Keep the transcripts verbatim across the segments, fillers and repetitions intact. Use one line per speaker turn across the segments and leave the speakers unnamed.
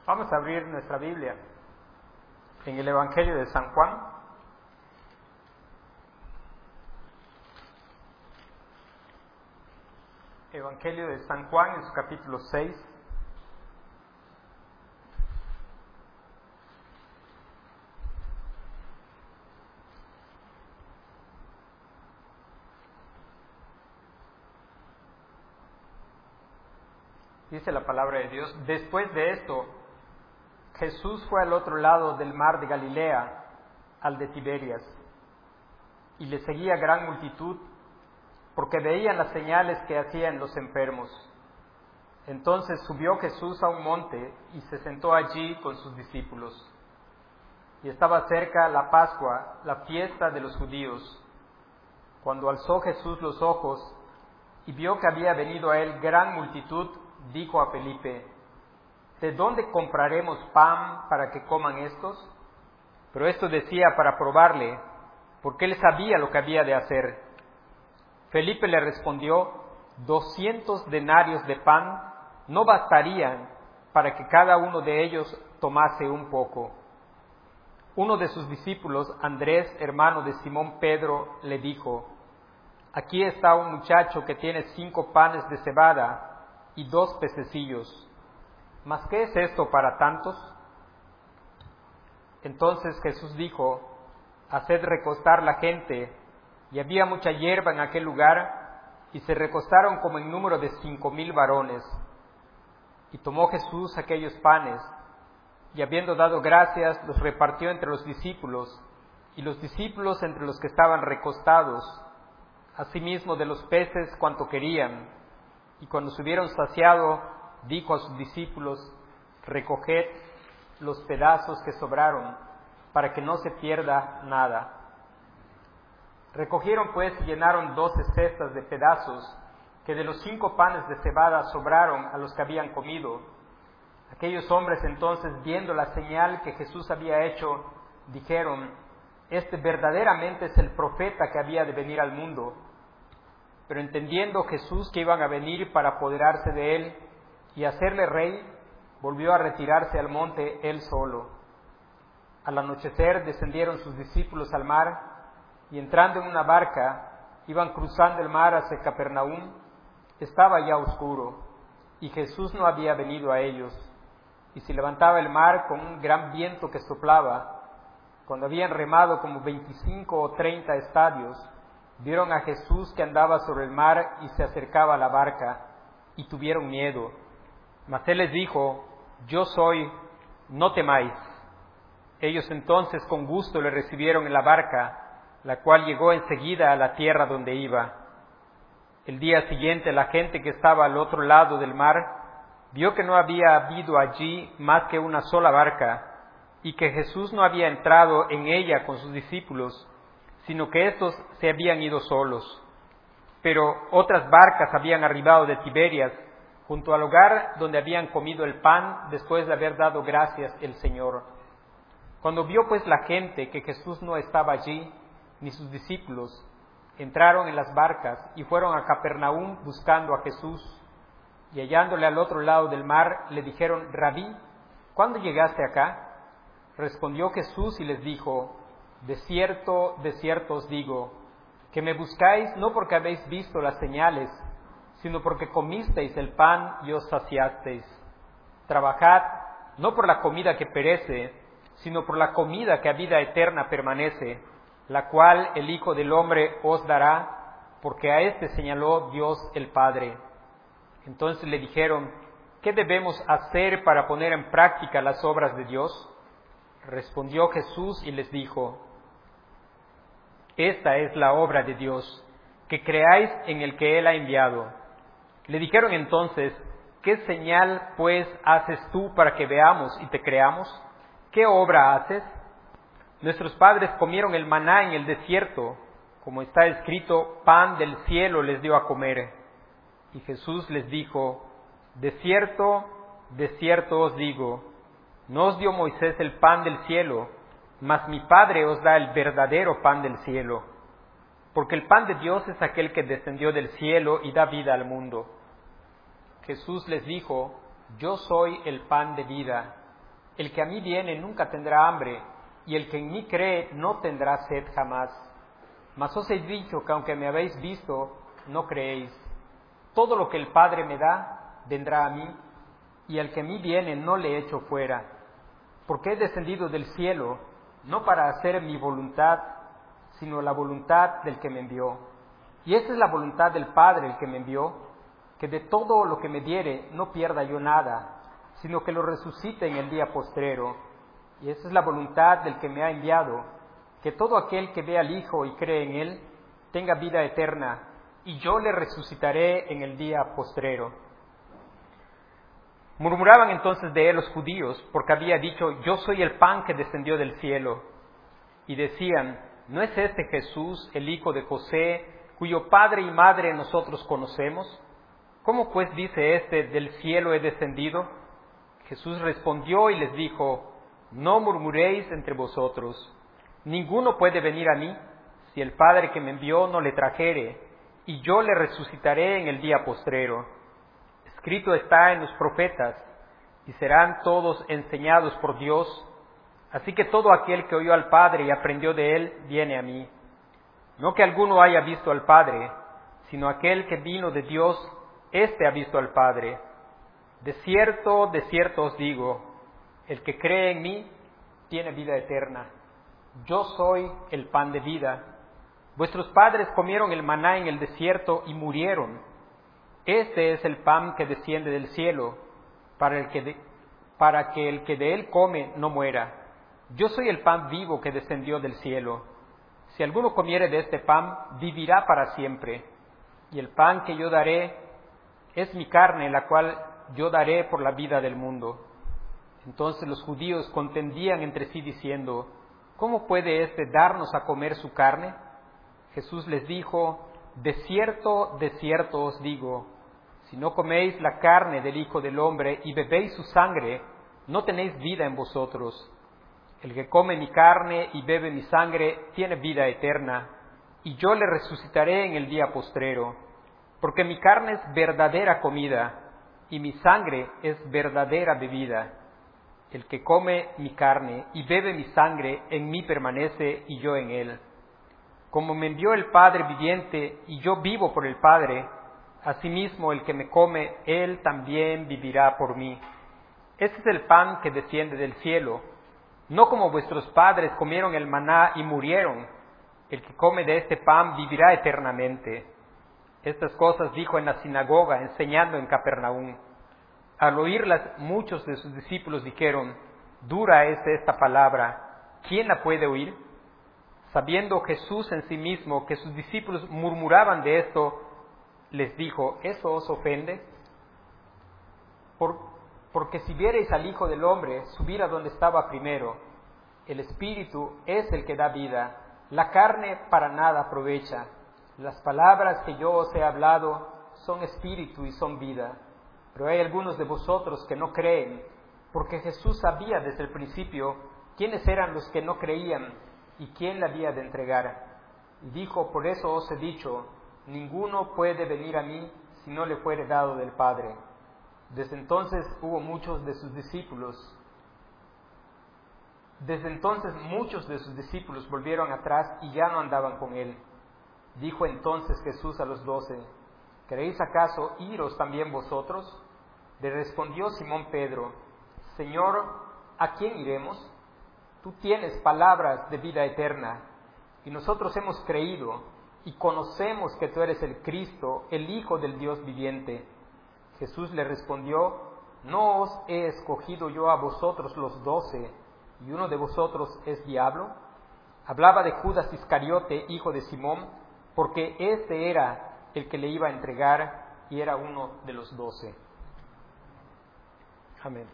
Vamos a abrir nuestra Biblia en el Evangelio de San Juan. Evangelio de San Juan en su capítulo seis. Dice la palabra de Dios: después de esto, Jesús fue al otro lado del mar de Galilea, al de Tiberias, y le seguía gran multitud, porque veían las señales que hacían los enfermos. Entonces subió Jesús a un monte y se sentó allí con sus discípulos. Y estaba cerca la Pascua, la fiesta de los judíos. Cuando alzó Jesús los ojos y vio que había venido a él gran multitud, dijo a Felipe: ¿de dónde compraremos pan para que coman estos? Pero esto decía para probarle, porque él sabía lo que había de hacer. Felipe le respondió: doscientos denarios de pan no bastarían para que cada uno de ellos tomase un poco. Uno de sus discípulos, Andrés, hermano de Simón Pedro, le dijo: aquí está un muchacho que tiene cinco panes de cebada y dos pececillos. ¿Mas qué es esto para tantos? Entonces Jesús dijo: haced recostar la gente. Y había mucha hierba en aquel lugar, y se recostaron como en número de cinco mil varones. Y tomó Jesús aquellos panes, y habiendo dado gracias, los repartió entre los discípulos, y los discípulos entre los que estaban recostados, asimismo de los peces cuanto querían. Y cuando se hubieron saciado, dijo a sus discípulos: recoged los pedazos que sobraron, para que no se pierda nada. Recogieron pues y llenaron doce cestas de pedazos, que de los cinco panes de cebada sobraron a los que habían comido. Aquellos hombres entonces, viendo la señal que Jesús había hecho, dijeron: este verdaderamente es el profeta que había de venir al mundo. Pero entendiendo Jesús que iban a venir para apoderarse de él y hacerle rey, volvió a retirarse al monte él solo. Al anochecer descendieron sus discípulos al mar, y entrando en una barca, iban cruzando el mar hacia Capernaum. Estaba ya oscuro, y Jesús no había venido a ellos, y se levantaba el mar con un gran viento que soplaba. Cuando habían remado como veinticinco o treinta estadios, vieron a Jesús que andaba sobre el mar y se acercaba a la barca, y tuvieron miedo. Mas él les dijo: yo soy, no temáis. Ellos entonces con gusto le recibieron en la barca, la cual llegó enseguida a la tierra donde iba. El día siguiente la gente que estaba al otro lado del mar vio que no había habido allí más que una sola barca, y que Jesús no había entrado en ella con sus discípulos, sino que éstos se habían ido solos. Pero otras barcas habían arribado de Tiberias, junto al lugar donde habían comido el pan después de haber dado gracias el Señor. Cuando vio pues la gente que Jesús no estaba allí, ni sus discípulos, entraron en las barcas y fueron a Capernaum buscando a Jesús. Y hallándole al otro lado del mar, le dijeron: Rabí, ¿cuándo llegaste acá? Respondió Jesús y les dijo: de cierto, de cierto os digo, que me buscáis no porque habéis visto las señales, sino porque comisteis el pan y os saciasteis. Trabajad no por la comida que perece, sino por la comida que a vida eterna permanece, la cual el Hijo del Hombre os dará, porque a éste señaló Dios el Padre. Entonces le dijeron: ¿qué debemos hacer para poner en práctica las obras de Dios? Respondió Jesús y les dijo: esta es la obra de Dios, que creáis en el que Él ha enviado. Le dijeron entonces: ¿qué señal pues haces tú para que veamos y te creamos? ¿Qué obra haces? Nuestros padres comieron el maná en el desierto, como está escrito: pan del cielo les dio a comer. Y Jesús les dijo: de cierto, de cierto os digo, no os dio Moisés el pan del cielo, mas mi Padre os da el verdadero pan del cielo. Porque el pan de Dios es aquel que descendió del cielo y da vida al mundo. Jesús les dijo: yo soy el pan de vida. El que a mí viene nunca tendrá hambre, y el que en mí cree no tendrá sed jamás. Mas os he dicho que aunque me habéis visto, no creéis. Todo lo que el Padre me da, vendrá a mí, y al que a mí viene no le echo fuera. Porque he descendido del cielo, no para hacer mi voluntad, sino la voluntad del que me envió. Y esta es la voluntad del Padre, el que me envió, que de todo lo que me diere no pierda yo nada, sino que lo resucite en el día postrero. Y esa es la voluntad del que me ha enviado, que todo aquel que ve al Hijo y cree en Él, tenga vida eterna, y yo le resucitaré en el día postrero. Murmuraban entonces de él los judíos, porque había dicho, yo soy el pan que descendió del cielo. Y decían, ¿no es este Jesús, el hijo de José, cuyo padre y madre nosotros conocemos? ¿Cómo pues dice este, del cielo he descendido? Jesús respondió y les dijo, no murmuréis entre vosotros. Ninguno puede venir a mí, si el Padre que me envió no le trajere, y yo le resucitaré en el día postrero. Escrito está en los profetas, y serán todos enseñados por Dios. Así que todo aquel que oyó al Padre y aprendió de él, viene a mí. No que alguno haya visto al Padre, sino aquel que vino de Dios, éste ha visto al Padre. De cierto, de cierto os digo, el que cree en mí, tiene vida eterna. Yo soy el pan de vida. Vuestros padres comieron el maná en el desierto y murieron. Este es el pan que desciende del cielo, para, el que de, para que el que de él come no muera. Yo soy el pan vivo que descendió del cielo. Si alguno comiere de este pan, vivirá para siempre. Y el pan que yo daré es mi carne, la cual yo daré por la vida del mundo. Entonces los judíos contendían entre sí diciendo, ¿cómo puede éste darnos a comer su carne? Jesús les dijo, de cierto, de cierto os digo, si no coméis la carne del Hijo del Hombre y bebéis su sangre, no tenéis vida en vosotros. El que come mi carne y bebe mi sangre tiene vida eterna, y yo le resucitaré en el día postrero, porque mi carne es verdadera comida, y mi sangre es verdadera bebida. El que come mi carne y bebe mi sangre, en mí permanece y yo en él. Como me envió el Padre viviente y yo vivo por el Padre, asimismo el que me come, él también vivirá por mí. Este es el pan que desciende del cielo, no como vuestros padres comieron el maná y murieron. El que come de este pan vivirá eternamente. Estas cosas dijo en la sinagoga, enseñando en Capernaum. Al oírlas, muchos de sus discípulos dijeron, dura es esta palabra, ¿quién la puede oír? Sabiendo Jesús en sí mismo que sus discípulos murmuraban de esto, les dijo, ¿eso os ofende? Por, porque si viereis al Hijo del Hombre subir a donde estaba primero, el Espíritu es el que da vida, la carne para nada aprovecha. Las palabras que yo os he hablado son espíritu y son vida. Pero hay algunos de vosotros que no creen, porque Jesús sabía desde el principio quiénes eran los que no creían y quién le había de entregar. Y dijo, por eso os he dicho, ninguno puede venir a mí si no le fuere dado del Padre. Desde entonces hubo muchos de sus discípulos. Desde entonces muchos de sus discípulos volvieron atrás y ya no andaban con él. Dijo entonces Jesús a los doce, ¿queréis acaso iros también vosotros? Le respondió Simón Pedro, Señor, ¿a quién iremos? Tú tienes palabras de vida eterna, y nosotros hemos creído y conocemos que tú eres el Cristo, el Hijo del Dios viviente. Jesús le respondió, ¿no os he escogido yo a vosotros los doce, y uno de vosotros es diablo? Hablaba de Judas Iscariote, hijo de Simón, porque este era el que le iba a entregar y era uno de los doce. Amén.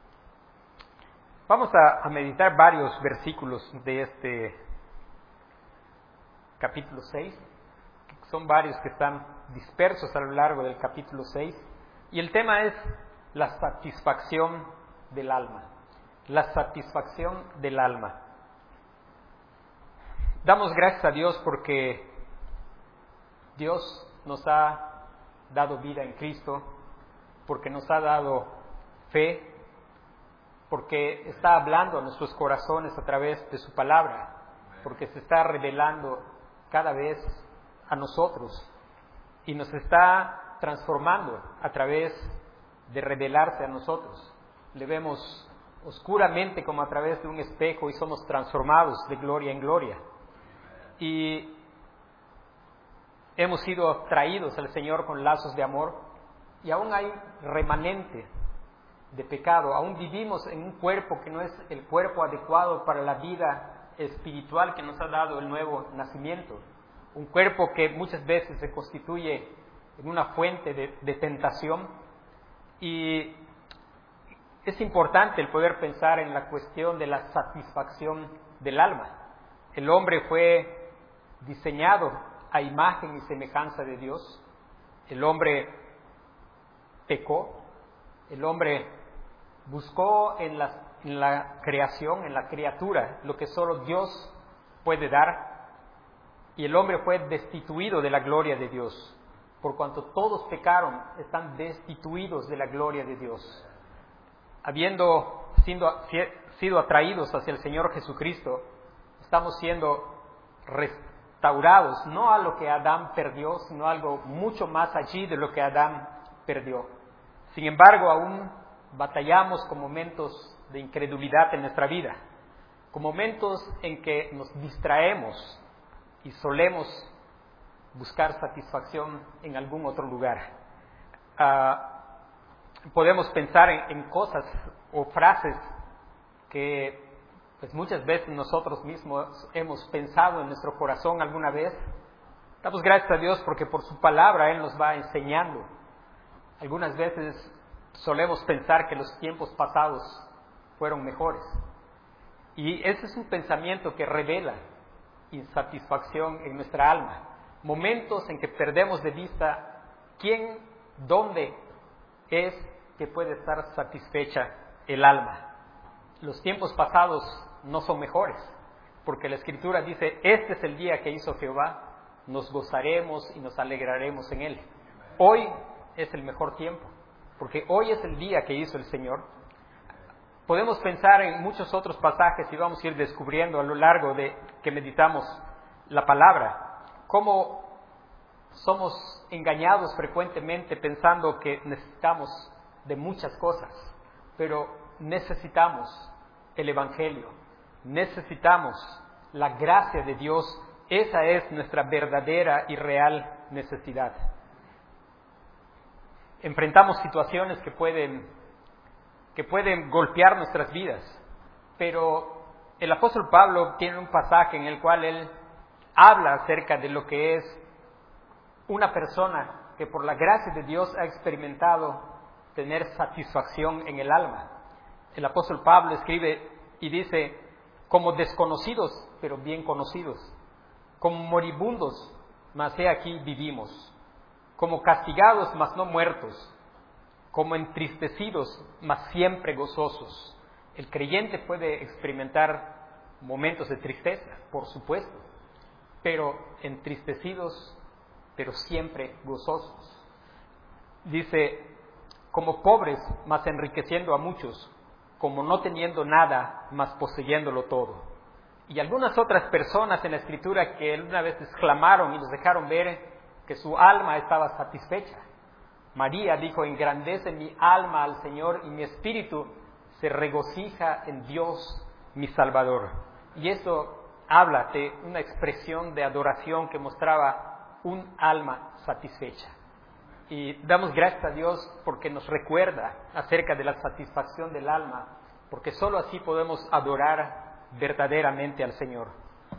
Vamos a, a meditar varios versículos de este capítulo seis. Son varios que están dispersos a lo largo del capítulo seis. Y el tema es la satisfacción del alma. La satisfacción del alma. Damos gracias a Dios porque Dios nos ha dado vida en Cristo, porque nos ha dado fe, porque está hablando a nuestros corazones a través de su palabra, porque se está revelando cada vez a nosotros y nos está transformando a través de revelarse a nosotros. Le vemos oscuramente como a través de un espejo y somos transformados de gloria en gloria. Y hemos sido traídos al Señor con lazos de amor y aún hay remanente de pecado. Aún vivimos en un cuerpo que no es el cuerpo adecuado para la vida espiritual que nos ha dado el nuevo nacimiento. Un cuerpo que muchas veces se constituye en una fuente de, de tentación. Y es importante el poder pensar en la cuestión de la satisfacción del alma. El hombre fue diseñado a imagen y semejanza de Dios. El hombre pecó. El hombre buscó en la, en la creación, en la criatura, lo que solo Dios puede dar. Y el hombre fue destituido de la gloria de Dios. Por cuanto todos pecaron, están destituidos de la gloria de Dios. Habiendo sido, sido atraídos hacia el Señor Jesucristo, estamos siendo restaurados, no a lo que Adán perdió, sino a algo mucho más allí de lo que Adán perdió. Sin embargo, aún batallamos con momentos de incredulidad en nuestra vida, con momentos en que nos distraemos y solemos buscar satisfacción en algún otro lugar. Uh, podemos pensar en, en cosas o frases que pues muchas veces nosotros mismos hemos pensado en nuestro corazón alguna vez. Damos gracias a Dios porque por su palabra Él nos va enseñando. Algunas veces solemos pensar que los tiempos pasados fueron mejores. Y ese es un pensamiento que revela insatisfacción en nuestra alma. Momentos en que perdemos de vista quién, dónde es que puede estar satisfecha el alma. Los tiempos pasados no son mejores, porque la Escritura dice, este es el día que hizo Jehová, nos gozaremos y nos alegraremos en él. Hoy es el mejor tiempo, porque hoy es el día que hizo el Señor. Podemos pensar en muchos otros pasajes y vamos a ir descubriendo a lo largo de que meditamos la palabra, cómo somos engañados frecuentemente pensando que necesitamos de muchas cosas, pero necesitamos el Evangelio, necesitamos la gracia de Dios. Esa es nuestra verdadera y real necesidad. Enfrentamos situaciones que pueden, que pueden golpear nuestras vidas, pero el apóstol Pablo tiene un pasaje en el cual él habla acerca de lo que es una persona que por la gracia de Dios ha experimentado tener satisfacción en el alma. El apóstol Pablo escribe y dice, como desconocidos, pero bien conocidos, como moribundos, mas he aquí vivimos, como castigados, mas no muertos, como entristecidos, mas siempre gozosos. El creyente puede experimentar momentos de tristeza, por supuesto, pero entristecidos, pero siempre gozosos. Dice, como pobres, mas enriqueciendo a muchos, como no teniendo nada, mas poseyéndolo todo. Y algunas otras personas en la Escritura que una vez exclamaron y nos dejaron ver que su alma estaba satisfecha. María dijo, engrandece mi alma al Señor y mi espíritu se regocija en Dios mi Salvador. Y eso habla de una expresión de adoración que mostraba un alma satisfecha. Y damos gracias a Dios porque nos recuerda acerca de la satisfacción del alma, porque sólo así podemos adorar verdaderamente al Señor.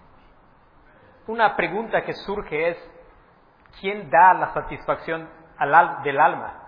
Una pregunta que surge es, ¿quién da la satisfacción al, del alma?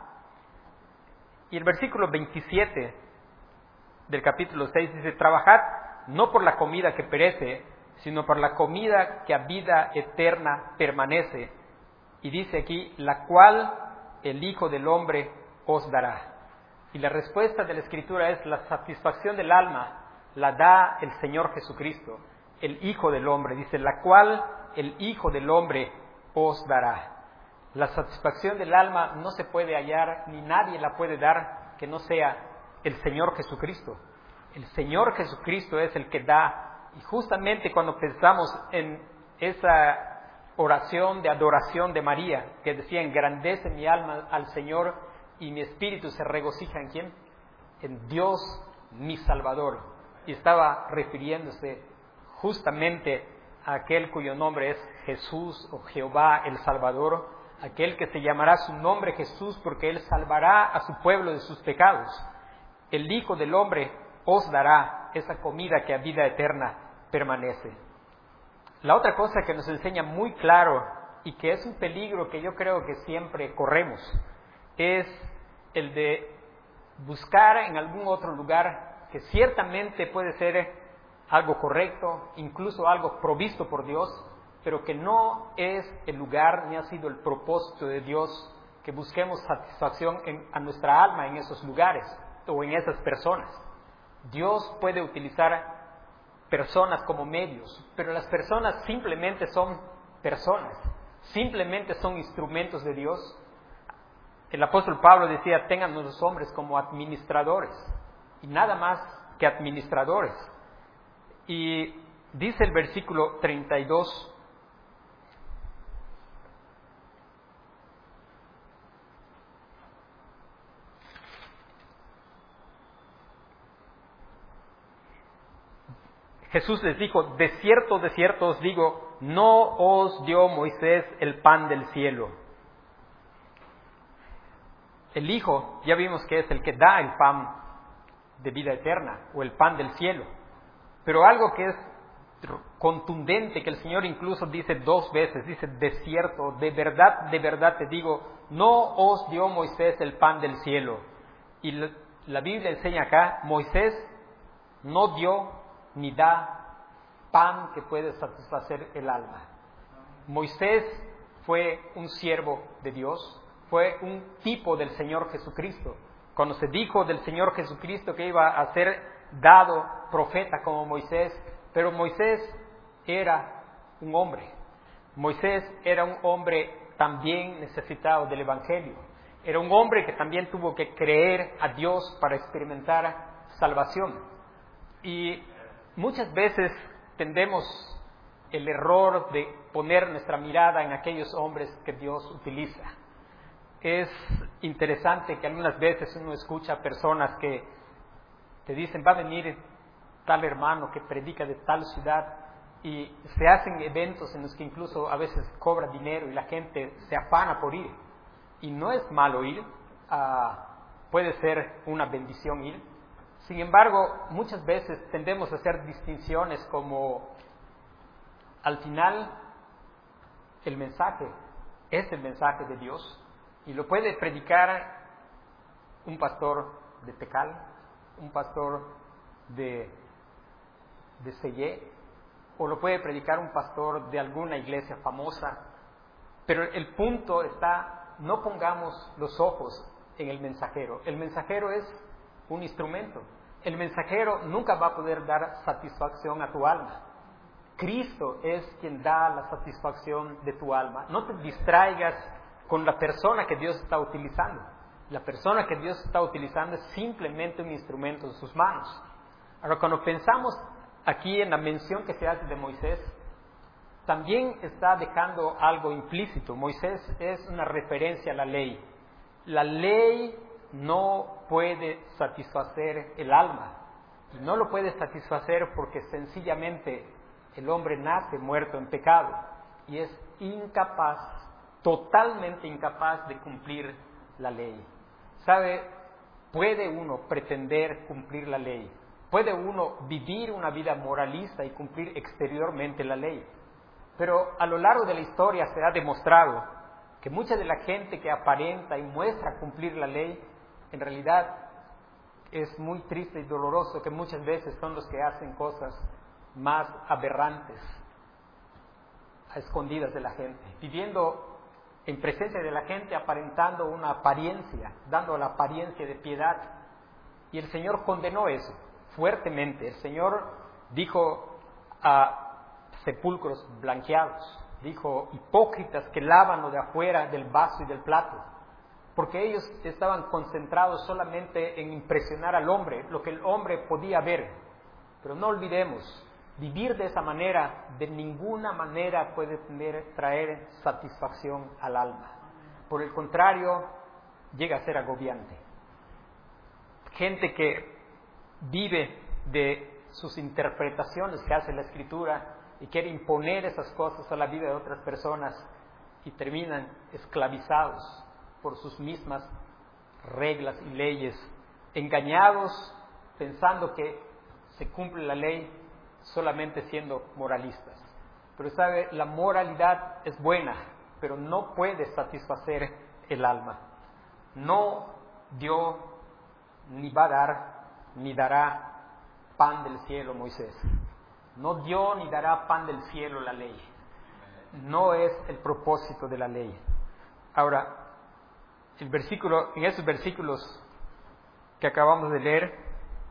Y el versículo veintisiete del capítulo seis dice, trabajad no por la comida que perece, sino por la comida que a vida eterna permanece. Y dice aquí, la cual el Hijo del Hombre os dará. Y la respuesta de la Escritura es, la satisfacción del alma la da el Señor Jesucristo, el Hijo del Hombre. Dice, la cual el Hijo del Hombre os dará. La satisfacción del alma no se puede hallar, ni nadie la puede dar, que no sea el Señor Jesucristo. El Señor Jesucristo es el que da. Y justamente cuando pensamos en esa oración de adoración de María, que decía, engrandece mi alma al Señor y mi espíritu se regocija en ¿quién? En Dios mi Salvador. Y estaba refiriéndose justamente a aquel cuyo nombre es Jesús o Jehová el Salvador, aquel que se llamará su nombre Jesús porque Él salvará a su pueblo de sus pecados. El Hijo del Hombre os dará esa comida que a vida eterna permanece. La otra cosa que nos enseña muy claro y que es un peligro que yo creo que siempre corremos es el de buscar en algún otro lugar que ciertamente puede ser algo correcto, incluso algo provisto por Dios, pero que no es el lugar ni ha sido el propósito de Dios que busquemos satisfacción en, a nuestra alma en esos lugares o en esas personas. Dios puede utilizar personas como medios, pero las personas simplemente son personas, simplemente son instrumentos de Dios. El apóstol Pablo decía, tengan a los hombres como administradores, y nada más que administradores. Y dice el versículo treinta y dos, Jesús les dijo, de cierto, de cierto os digo, no os dio Moisés el pan del cielo. El Hijo, ya vimos que es el que da el pan de vida eterna, o el pan del cielo. Pero algo que es contundente, que el Señor incluso dice dos veces, dice, de cierto, de verdad, de verdad te digo, no os dio Moisés el pan del cielo. Y la, la Biblia enseña acá, Moisés no dio ni da pan que puede satisfacer el alma. Moisés fue un siervo de Dios, fue un tipo del Señor Jesucristo. Cuando se dijo del Señor Jesucristo que iba a ser dado profeta como Moisés, pero Moisés era un hombre. Moisés era un hombre también necesitado del Evangelio. Era un hombre que también tuvo que creer a Dios para experimentar salvación. Y muchas veces tendemos el error de poner nuestra mirada en aquellos hombres que Dios utiliza. Es interesante que algunas veces uno escucha personas que te dicen, va a venir tal hermano que predica de tal ciudad, y se hacen eventos en los que incluso a veces cobra dinero y la gente se afana por ir. Y no es malo ir, uh, puede ser una bendición ir. Sin embargo, muchas veces tendemos a hacer distinciones como al final el mensaje es el mensaje de Dios y lo puede predicar un pastor de Tecal, un pastor de, de Sellé, o lo puede predicar un pastor de alguna iglesia famosa. Pero el punto está, no pongamos los ojos en el mensajero. El mensajero es un instrumento. El mensajero nunca va a poder dar satisfacción a tu alma. Cristo es quien da la satisfacción de tu alma. No te distraigas con la persona que Dios está utilizando. La persona que Dios está utilizando es simplemente un instrumento en sus manos. Ahora, cuando pensamos aquí en la mención que se hace de Moisés, también está dejando algo implícito. Moisés es una referencia a la ley. La ley no puede satisfacer el alma. Y no lo puede satisfacer porque sencillamente el hombre nace muerto en pecado y es incapaz, totalmente incapaz de cumplir la ley. ¿Sabe? Puede uno pretender cumplir la ley. Puede uno vivir una vida moralista y cumplir exteriormente la ley. Pero a lo largo de la historia se ha demostrado que mucha de la gente que aparenta y muestra cumplir la ley, en realidad es muy triste y doloroso que muchas veces son los que hacen cosas más aberrantes, a escondidas de la gente, viviendo en presencia de la gente, aparentando una apariencia, dando la apariencia de piedad. Y el Señor condenó eso fuertemente. El Señor dijo a sepulcros blanqueados, dijo hipócritas que lavan lo de afuera del vaso y del plato, porque ellos estaban concentrados solamente en impresionar al hombre, lo que el hombre podía ver. Pero no olvidemos, vivir de esa manera de ninguna manera puede tener, traer satisfacción al alma. Por el contrario, llega a ser agobiante. Gente que vive de sus interpretaciones que hace la Escritura y quiere imponer esas cosas a la vida de otras personas y terminan esclavizados por sus mismas reglas y leyes, engañados pensando que se cumple la ley solamente siendo moralistas. Pero sabe, la moralidad es buena, pero no puede satisfacer el alma. No dio, ni va a dar, ni dará pan del cielo Moisés. No dio ni dará pan del cielo la ley. No es el propósito de la ley. Ahora, el versículo, en esos versículos que acabamos de leer,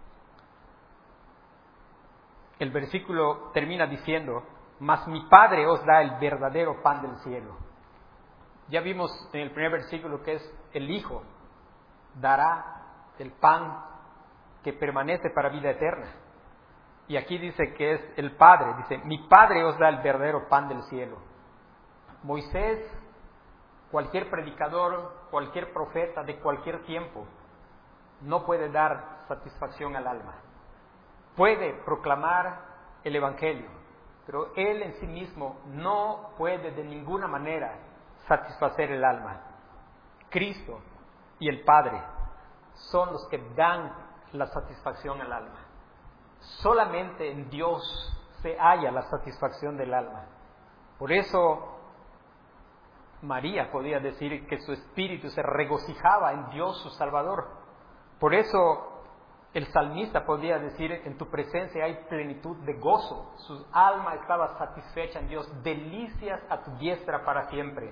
el versículo termina diciendo: mas mi Padre os da el verdadero pan del cielo. Ya vimos en el primer versículo que es el Hijo dará el pan que permanece para vida eterna. Y aquí dice que es el Padre, dice, mi Padre os da el verdadero pan del cielo. Moisés, cualquier predicador, cualquier profeta de cualquier tiempo, no puede dar satisfacción al alma. Puede proclamar el Evangelio, pero él en sí mismo no puede de ninguna manera satisfacer el alma. Cristo y el Padre son los que dan la satisfacción al alma. Solamente en Dios se halla la satisfacción del alma. Por eso María podía decir que su espíritu se regocijaba en Dios su Salvador. Por eso el salmista podía decir: en tu presencia hay plenitud de gozo. Su alma estaba satisfecha en Dios. Delicias a tu diestra para siempre.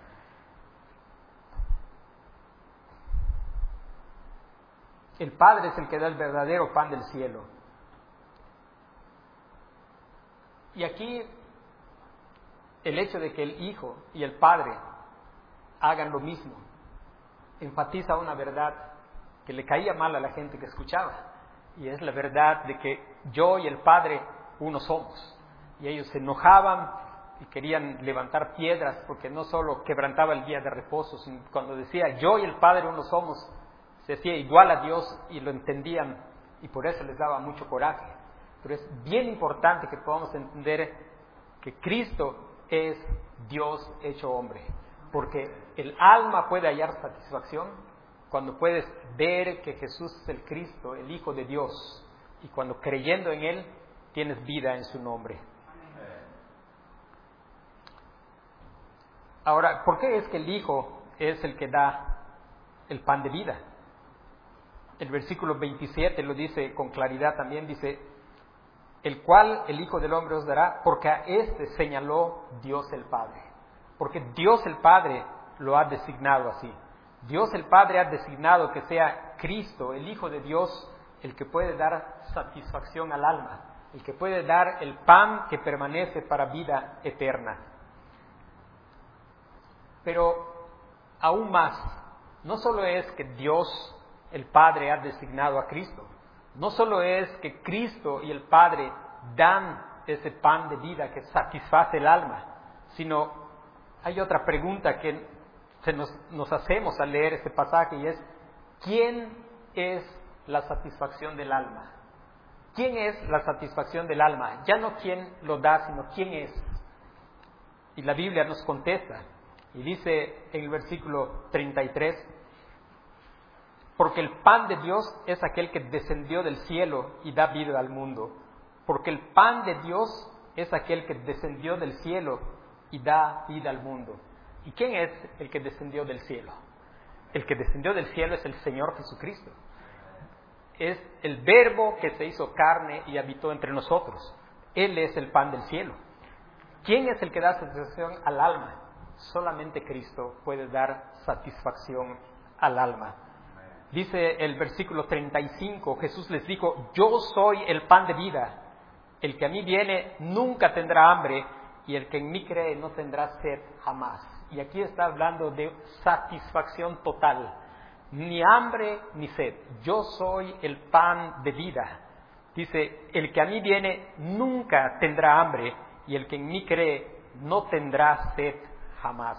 El Padre es el que da el verdadero pan del cielo. Y aquí el hecho de que el Hijo y el Padre hagan lo mismo enfatiza una verdad que le caía mal a la gente que escuchaba, y es la verdad de que yo y el Padre uno somos. Y ellos se enojaban y querían levantar piedras porque no solo quebrantaba el día de reposo, sino cuando decía yo y el Padre uno somos, se hacía igual a Dios, y lo entendían, y por eso les daba mucho coraje. Pero es bien importante que podamos entender que Cristo es Dios hecho hombre, porque el alma puede hallar satisfacción cuando puedes ver que Jesús es el Cristo, el Hijo de Dios, y cuando creyendo en Él tienes vida en su nombre. Ahora, ¿por qué es que el Hijo es el que da el pan de vida? El versículo veintisiete lo dice con claridad también, dice: el cual el Hijo del Hombre os dará, porque a éste señaló Dios el Padre. Porque Dios el Padre lo ha designado así. Dios el Padre ha designado que sea Cristo, el Hijo de Dios, el que puede dar satisfacción al alma, el que puede dar el pan que permanece para vida eterna. Pero aún más, no solo es que Dios el Padre ha designado a Cristo, no solo es que Cristo y el Padre dan ese pan de vida que satisface el alma, sino hay otra pregunta que se nos, nos hacemos al leer este pasaje, y es: ¿quién es la satisfacción del alma? ¿Quién es la satisfacción del alma? Ya no quién lo da, sino quién es. Y la Biblia nos contesta, y dice en el versículo treinta y tres: porque el pan de Dios es aquel que descendió del cielo y da vida al mundo. Porque el pan de Dios es aquel que descendió del cielo y da vida al mundo. ¿Y quién es el que descendió del cielo? El que descendió del cielo es el Señor Jesucristo. Es el Verbo que se hizo carne y habitó entre nosotros. Él es el pan del cielo. ¿Quién es el que da satisfacción al alma? Solamente Cristo puede dar satisfacción al alma. Dice el versículo treinta y cinco, Jesús les dijo: yo soy el pan de vida. El que a mí viene nunca tendrá hambre, y el que en mí cree no tendrá sed jamás. Y aquí está hablando de satisfacción total. Ni hambre ni sed. Yo soy el pan de vida. Dice, el que a mí viene nunca tendrá hambre, y el que en mí cree no tendrá sed jamás.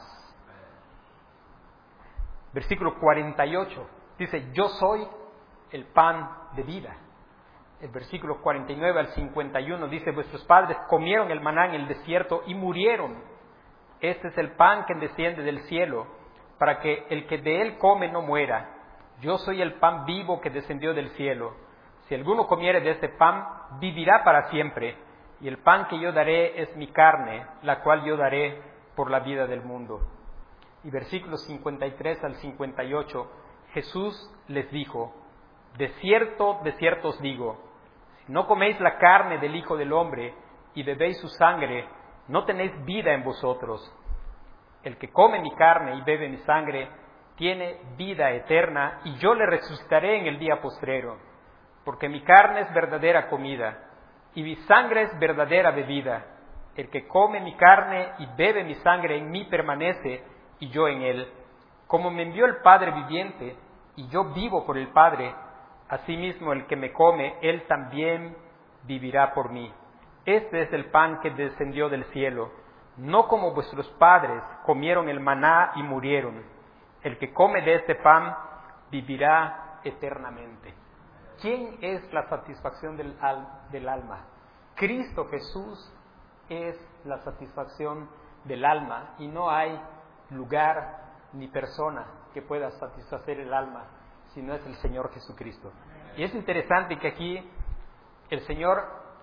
Versículo cuarenta y ocho. Dice, yo soy el pan de vida. El versículo cuarenta y nueve al cincuenta y uno dice, vuestros padres comieron el maná en el desierto y murieron. Este es el pan que desciende del cielo, para que el que de él come no muera. Yo soy el pan vivo que descendió del cielo. Si alguno comiere de este pan, vivirá para siempre. Y el pan que yo daré es mi carne, la cual yo daré por la vida del mundo. Y versículos cincuenta y tres al cincuenta y ocho, Jesús les dijo, de cierto, de cierto os digo, si no coméis la carne del Hijo del Hombre y bebéis su sangre, no tenéis vida en vosotros. El que come mi carne y bebe mi sangre, tiene vida eterna, y yo le resucitaré en el día postrero. Porque mi carne es verdadera comida, y mi sangre es verdadera bebida. El que come mi carne y bebe mi sangre en mí permanece, y yo en él. Como me envió el Padre viviente, y yo vivo por el Padre, asimismo el que me come, él también vivirá por mí. Este es el pan que descendió del cielo, no como vuestros padres comieron el maná y murieron. El que come de este pan vivirá eternamente. ¿Quién es la satisfacción del, al, del alma? Cristo Jesús es la satisfacción del alma, y no hay lugar ni persona que pueda satisfacer el alma si no es el Señor Jesucristo. Y es interesante que aquí el Señor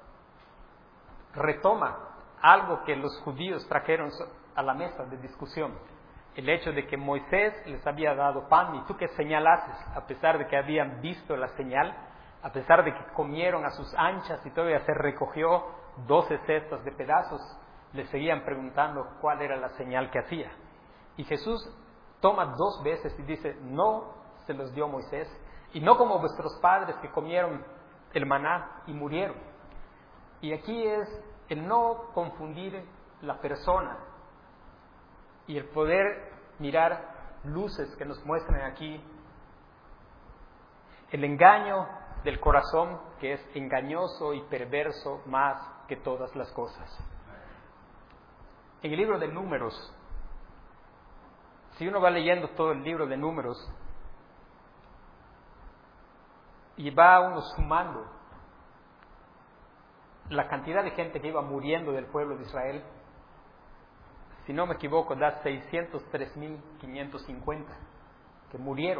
retoma algo que los judíos trajeron a la mesa de discusión. El hecho de que Moisés les había dado pan, y tú qué señal haces, a pesar de que habían visto la señal, a pesar de que comieron a sus anchas y todavía se recogió doce cestas de pedazos, le seguían preguntando cuál era la señal que hacía. Y Jesús toma dos veces y dice, no se los dio Moisés, y no como vuestros padres que comieron el maná y murieron. Y aquí es el no confundir la persona y el poder mirar luces que nos muestran aquí el engaño del corazón, que es engañoso y perverso más que todas las cosas. En el libro de Números, si uno va leyendo todo el libro de Números y va uno sumando la cantidad de gente que iba muriendo del pueblo de Israel, si no me equivoco, da seiscientos tres mil quinientos cincuenta que murieron.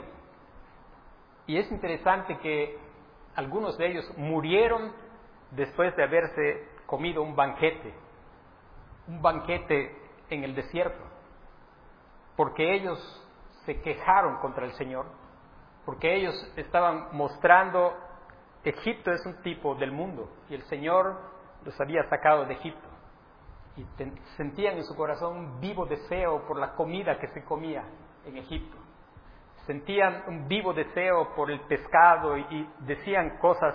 Y es interesante que algunos de ellos murieron después de haberse comido un banquete, un banquete en el desierto, porque ellos se quejaron contra el Señor, porque ellos estaban mostrando, Egipto es un tipo del mundo, y el Señor los había sacado de Egipto. Y ten, sentían en su corazón un vivo deseo por la comida que se comía en Egipto. Sentían un vivo deseo por el pescado y, y decían cosas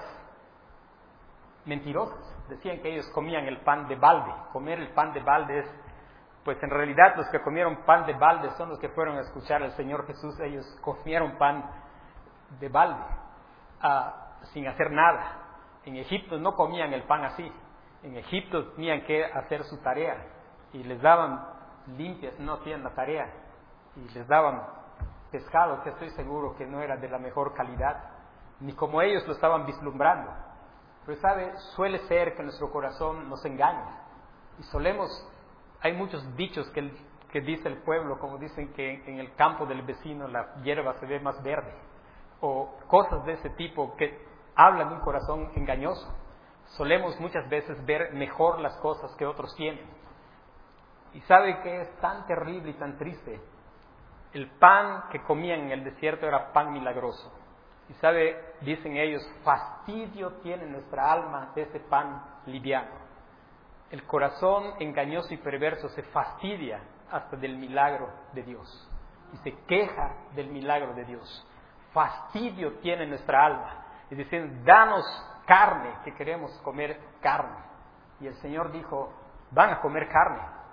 mentirosas. Decían que ellos comían el pan de balde. Comer el pan de balde es, pues en realidad los que comieron pan de balde son los que fueron a escuchar al Señor Jesús. Ellos comieron pan de balde, uh, sin hacer nada. En Egipto no comían el pan así. En Egipto tenían que hacer su tarea y les daban limpias, no hacían la tarea, y les daban pescado que estoy seguro que no era de la mejor calidad, ni como ellos lo estaban vislumbrando. Pero sabe, suele ser que nuestro corazón nos engaña, y solemos, hay muchos dichos que, que dice el pueblo, como dicen que en el campo del vecino la hierba se ve más verde, o cosas de ese tipo que hablan de un corazón engañoso. Solemos muchas veces ver mejor las cosas que otros tienen. Y sabe que es tan terrible y tan triste. El pan que comían en el desierto era pan milagroso. Y sabe, dicen ellos, fastidio tiene nuestra alma de ese pan liviano. El corazón engañoso y perverso se fastidia hasta del milagro de Dios. Y se queja del milagro de Dios. Fastidio tiene nuestra alma. Y dicen, danos carne, que queremos comer carne. Y el Señor dijo, van a comer carne.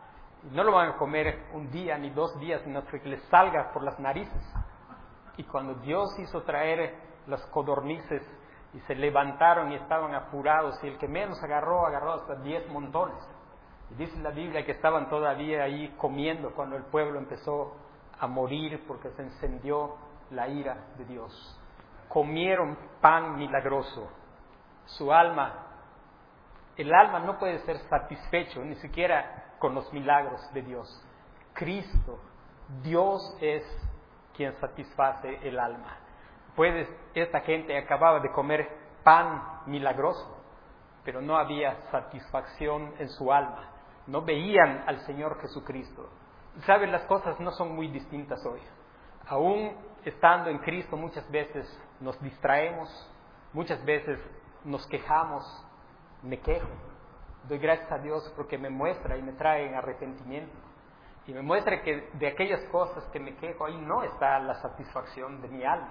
Y no lo van a comer un día ni dos días, sino que les salga por las narices. Y cuando Dios hizo traer las codornices y se levantaron y estaban apurados, y el que menos agarró, agarró hasta diez montones. Y dice la Biblia que estaban todavía ahí comiendo cuando el pueblo empezó a morir porque se encendió la ira de Dios. Comieron pan milagroso. Su alma, el alma no puede ser satisfecho ni siquiera con los milagros de Dios. Cristo, Dios es quien satisface el alma. Pues esta gente acababa de comer pan milagroso, pero no había satisfacción en su alma. No veían al Señor Jesucristo. ¿Saben? Las cosas no son muy distintas hoy. Aún estando en Cristo muchas veces nos distraemos, muchas veces nos quejamos, me quejo. Doy gracias a Dios porque me muestra y me trae en arrepentimiento. Y me muestra que de aquellas cosas que me quejo, ahí no está la satisfacción de mi alma.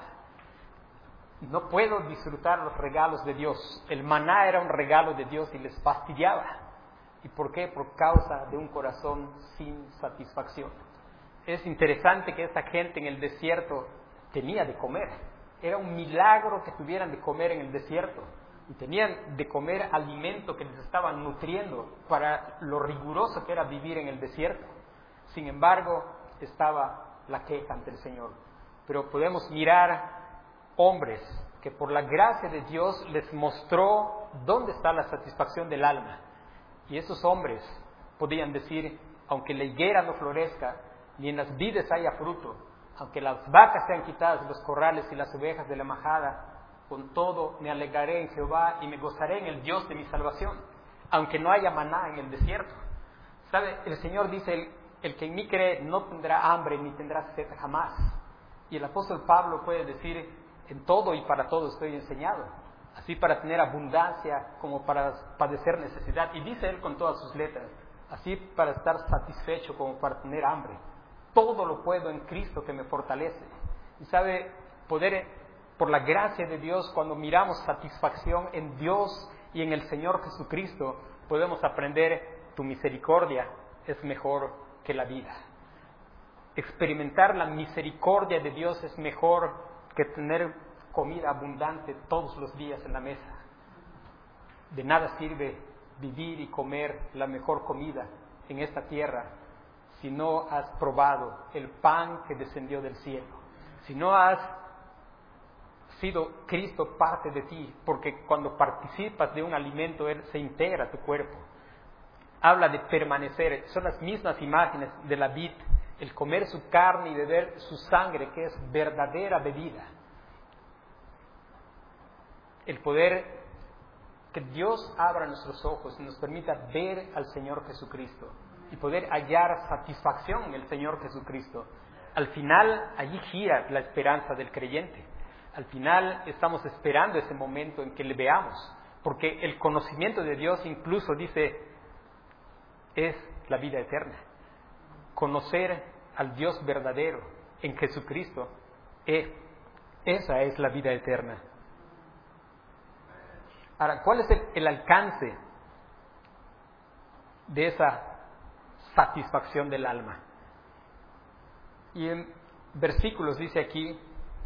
No puedo disfrutar los regalos de Dios. El maná era un regalo de Dios y les fastidiaba. ¿Y por qué? Por causa de un corazón sin satisfacción. Es interesante que esta gente en el desierto tenía de comer. Era un milagro que tuvieran de comer en el desierto. Y tenían de comer alimento que les estaban nutriendo para lo riguroso que era vivir en el desierto. Sin embargo, estaba la queja ante el Señor. Pero podemos mirar hombres que por la gracia de Dios les mostró dónde está la satisfacción del alma. Y esos hombres podían decir, aunque la higuera no florezca, ni en las vides haya fruto, aunque las vacas sean quitadas de los corrales y las ovejas de la majada, con todo me alegraré en Jehová y me gozaré en el Dios de mi salvación, aunque no haya maná en el desierto. ¿Sabe? El Señor dice, el, el que en mí cree no tendrá hambre ni tendrá sed jamás. Y el apóstol Pablo puede decir, en todo y para todo estoy enseñado, así para tener abundancia como para padecer necesidad. Y dice él con todas sus letras, así para estar satisfecho como para tener hambre. Todo lo puedo en Cristo que me fortalece. Y sabe, poder, por la gracia de Dios, cuando miramos satisfacción en Dios y en el Señor Jesucristo, podemos aprender, tu misericordia es mejor que la vida. Experimentar la misericordia de Dios es mejor que tener comida abundante todos los días en la mesa. De nada sirve vivir y comer la mejor comida en esta tierra si no has probado el pan que descendió del cielo, si no has sido Cristo parte de ti, porque cuando participas de un alimento, Él se integra a tu cuerpo. Habla de permanecer, son las mismas imágenes de la vid, el comer su carne y beber su sangre, que es verdadera bebida. El poder que Dios abra nuestros ojos y nos permita ver al Señor Jesucristo y poder hallar satisfacción en el Señor Jesucristo. Al final, allí gira la esperanza del creyente. Al final estamos esperando ese momento en que le veamos, porque el conocimiento de Dios incluso dice, es la vida eterna. Conocer al Dios verdadero en Jesucristo, es, esa es la vida eterna. Ahora, ¿cuál es el, el alcance de esa satisfacción del alma? Y en versículos dice aquí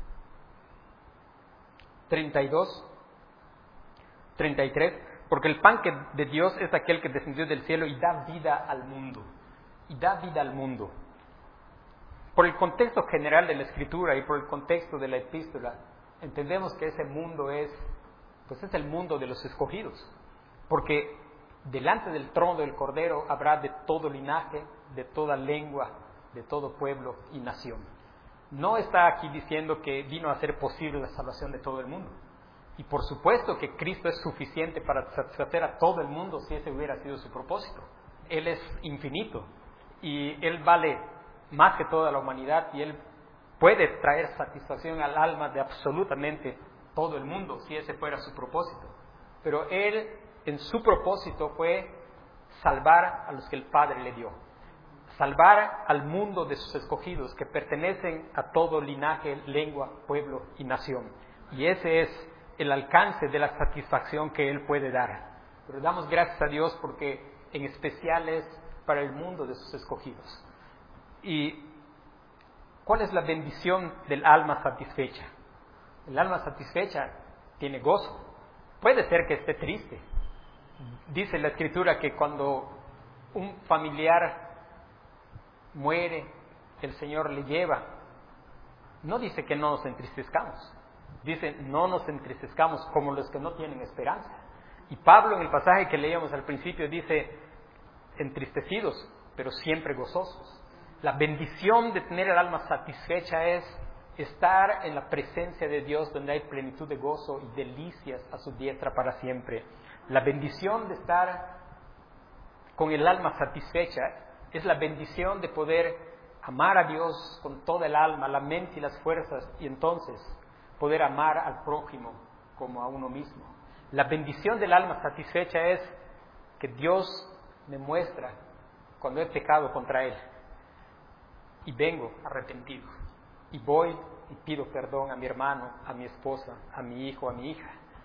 treinta y dos, treinta y tres, porque el pan que de Dios es aquel que descendió del cielo y da vida al mundo, y da vida al mundo. Por el contexto general de la Escritura y por el contexto de la epístola, entendemos que ese mundo es, pues es el mundo de los escogidos, porque delante del trono del Cordero habrá de todo linaje, de toda lengua, de todo pueblo y nación. No está aquí diciendo que vino a hacer posible la salvación de todo el mundo. Y por supuesto que Cristo es suficiente para satisfacer a todo el mundo si ese hubiera sido su propósito. Él es infinito y Él vale más que toda la humanidad y Él puede traer satisfacción al alma de absolutamente todo el mundo si ese fuera su propósito. Pero Él en su propósito fue salvar a los que el Padre le dio. Salvar al mundo de sus escogidos que pertenecen a todo linaje, lengua, pueblo y nación. Y ese es el alcance de la satisfacción que Él puede dar. Pero damos gracias a Dios porque en especial es para el mundo de sus escogidos. ¿Y cuál es la bendición del alma satisfecha? El alma satisfecha tiene gozo. Puede ser que esté triste. Dice la Escritura que cuando un familiar muere, el Señor le lleva. No dice que no nos entristezcamos. Dice, no nos entristezcamos como los que no tienen esperanza. Y Pablo, en el pasaje que leíamos al principio, dice, entristecidos, pero siempre gozosos. La bendición de tener el alma satisfecha es estar en la presencia de Dios, donde hay plenitud de gozo y delicias a su diestra para siempre. La bendición de estar con el alma satisfecha es la bendición de poder amar a Dios con toda el alma, la mente y las fuerzas, y entonces poder amar al prójimo como a uno mismo. La bendición del alma satisfecha es que Dios me muestra cuando he pecado contra Él y vengo arrepentido y voy y pido perdón a mi hermano, a mi esposa, a mi hijo, a mi hija.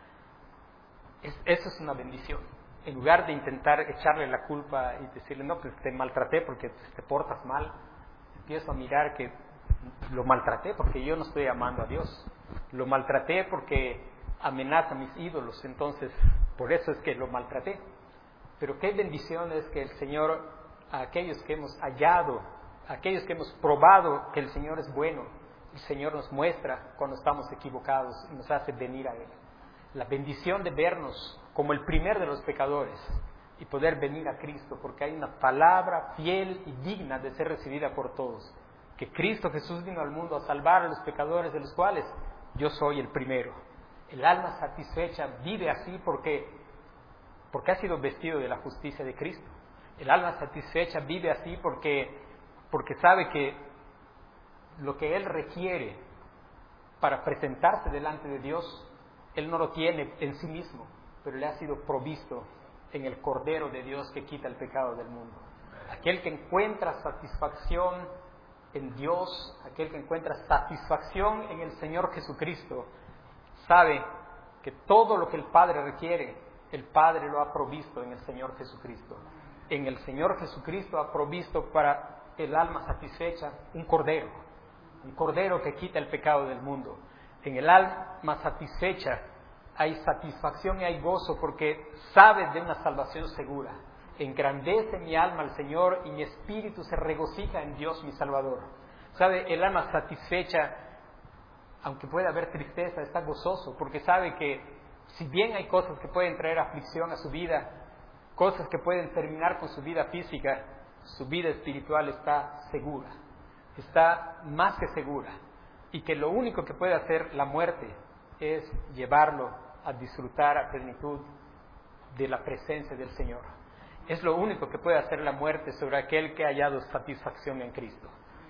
Es, eso es una bendición. En lugar de intentar echarle la culpa y decirle, no, pues te maltraté porque te portas mal, empiezo a mirar que lo maltraté porque yo no estoy amando a Dios. Lo maltraté porque amenaza a mis ídolos, entonces por eso es que lo maltraté. Pero qué bendición es que el Señor, a aquellos que hemos hallado, a aquellos que hemos probado que el Señor es bueno, el Señor nos muestra cuando estamos equivocados y nos hace venir a Él. La bendición de vernos como el primer de los pecadores y poder venir a Cristo, porque hay una palabra fiel y digna de ser recibida por todos, que Cristo Jesús vino al mundo a salvar a los pecadores, de los cuales yo soy el primero. El alma satisfecha vive así porque, porque ha sido vestido de la justicia de Cristo. El alma satisfecha vive así porque, porque sabe que lo que Él requiere para presentarse delante de Dios, Él no lo tiene en sí mismo, pero le ha sido provisto en el Cordero de Dios que quita el pecado del mundo. Aquel que encuentra satisfacción en Dios, aquel que encuentra satisfacción en el Señor Jesucristo, sabe que todo lo que el Padre requiere, el Padre lo ha provisto en el Señor Jesucristo. En el Señor Jesucristo ha provisto para el alma satisfecha un Cordero, un Cordero que quita el pecado del mundo. En el alma satisfecha hay satisfacción y hay gozo porque sabe de una salvación segura. Engrandece mi alma al Señor y mi espíritu se regocija en Dios mi Salvador. Sabe, el alma satisfecha, aunque pueda haber tristeza, está gozoso porque sabe que si bien hay cosas que pueden traer aflicción a su vida, cosas que pueden terminar con su vida física, su vida espiritual está segura, está más que segura, y que lo único que puede hacer la muerte es llevarlo a disfrutar a plenitud de la presencia del Señor. Es lo único que puede hacer la muerte sobre aquel que ha hallado satisfacción en Cristo.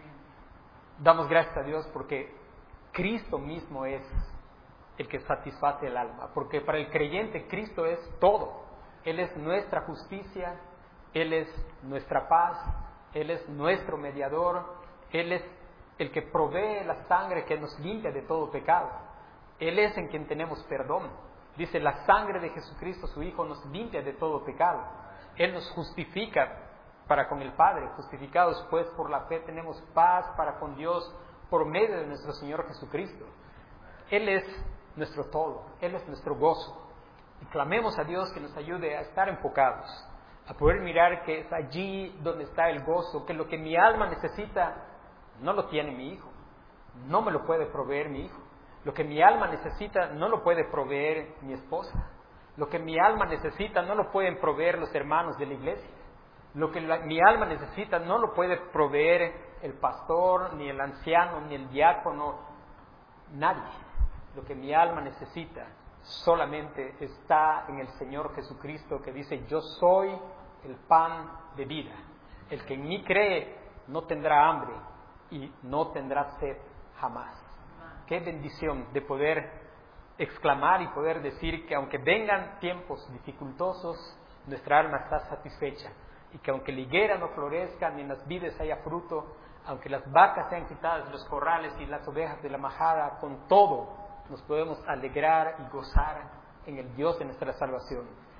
Damos gracias a Dios porque Cristo mismo es el que satisface el alma, porque para el creyente Cristo es todo. Él es nuestra justicia, Él es nuestra paz, Él es nuestro mediador, Él es el que provee la sangre que nos limpia de todo pecado. Él es en quien tenemos perdón. Dice, la sangre de Jesucristo, su Hijo, nos limpia de todo pecado. Él nos justifica para con el Padre. Justificados pues por la fe tenemos paz para con Dios por medio de nuestro Señor Jesucristo. Él es nuestro todo, Él es nuestro gozo. Y clamemos a Dios que nos ayude a estar enfocados, a poder mirar que es allí donde está el gozo, que lo que mi alma necesita no lo tiene mi hijo, no me lo puede proveer mi hijo. Lo que mi alma necesita no lo puede proveer mi esposa. Lo que mi alma necesita no lo pueden proveer los hermanos de la iglesia. Lo que la, mi alma necesita no lo puede proveer el pastor, ni el anciano, ni el diácono, nadie. Lo que mi alma necesita solamente está en el Señor Jesucristo, que dice, yo soy el pan de vida. El que en mí cree no tendrá hambre y no tendrá sed jamás. Qué bendición de poder exclamar y poder decir que aunque vengan tiempos dificultosos, nuestra alma está satisfecha. Y que aunque la higuera no florezca, ni en las vides haya fruto, aunque las vacas sean quitadas de los corrales y las ovejas de la majada, con todo nos podemos alegrar y gozar en el Dios de nuestra salvación.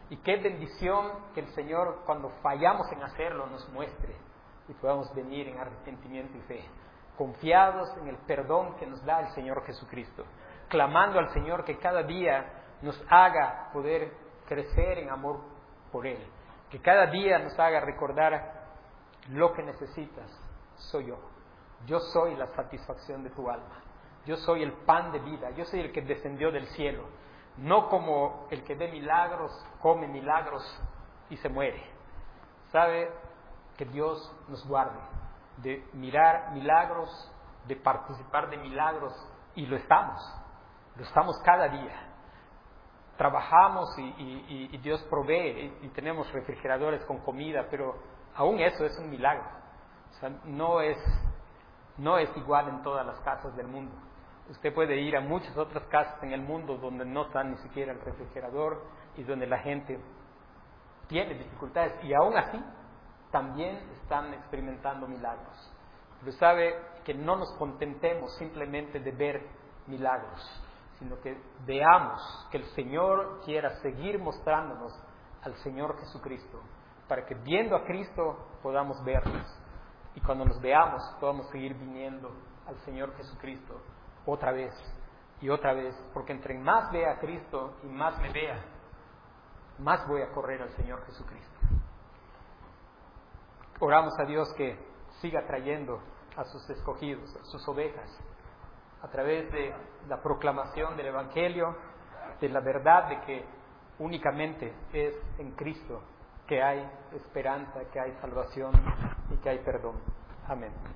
Y qué bendición que el Señor, cuando fallamos en hacerlo, nos muestre y podamos venir en arrepentimiento y fe, confiados en el perdón que nos da el Señor Jesucristo, clamando al Señor que cada día nos haga poder crecer en amor por Él, que cada día nos haga recordar lo que necesitas soy yo. Yo soy la satisfacción de tu alma. Yo soy el pan de vida. Yo soy el que descendió del cielo. No como el que de milagros, come milagros y se muere. ¿Sabe? Que Dios nos guarde de mirar milagros, de participar de milagros, y lo estamos. Lo estamos cada día. Trabajamos y, y, y Dios provee y, y tenemos refrigeradores con comida, pero aún eso es un milagro. O sea, no es, no es igual en todas las casas del mundo. Usted puede ir a muchas otras casas en el mundo donde no está ni siquiera el refrigerador y donde la gente tiene dificultades y aún así también están experimentando milagros. Pero sabe que no nos contentemos simplemente de ver milagros, sino que veamos que el Señor quiera seguir mostrándonos al Señor Jesucristo, para que viendo a Cristo podamos vernos, y cuando nos veamos podamos seguir viniendo al Señor Jesucristo otra vez y otra vez, porque entre más vea a Cristo y más me vea, más voy a correr al Señor Jesucristo. Oramos a Dios que siga trayendo a sus escogidos, a sus ovejas, a través de la proclamación del Evangelio, de la verdad de que únicamente es en Cristo que hay esperanza, que hay salvación y que hay perdón. Amén.